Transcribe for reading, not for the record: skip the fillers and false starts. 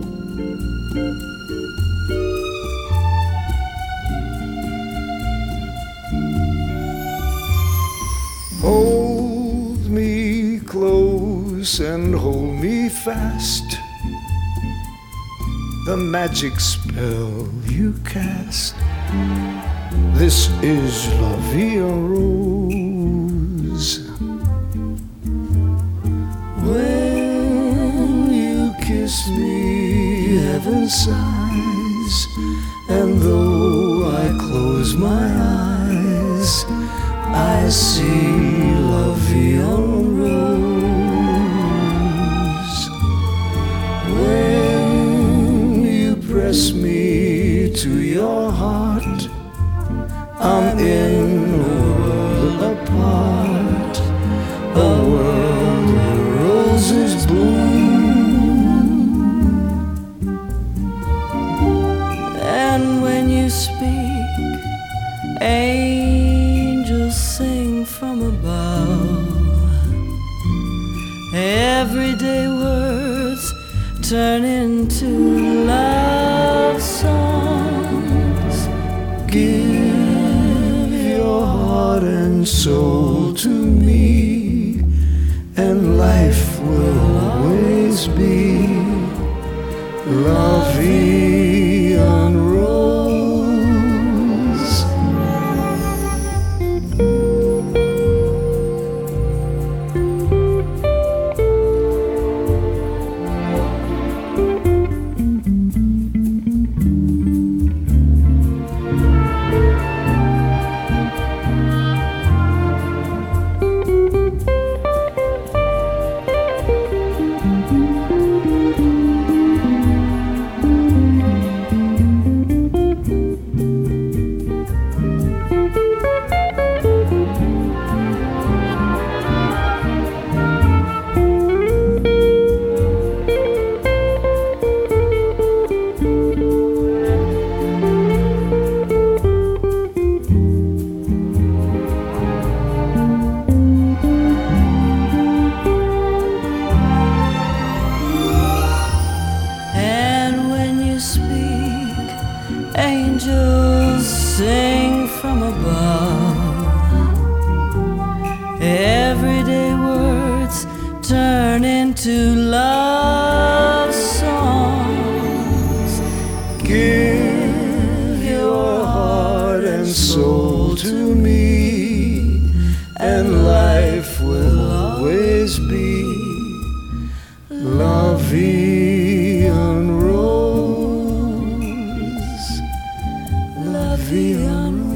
Hold me close and hold me fast. The magic spell you cast. This is La Vie en Rose. When you kiss me, heaven sighs, and though I close my eyes, I see La Vie en Rose. When you press me to your heart, I'm in a world apart, a world where roses bloom. And when you speak, angels sing from above. Everyday words turn into love songs. Give your heart and soul to me, and life will always be La Vie en Rose. Angels sing from above. Everyday words turn into love songs. Give your heart and soul to me, and life will always be La Vie en Rose. La Vie en Rose.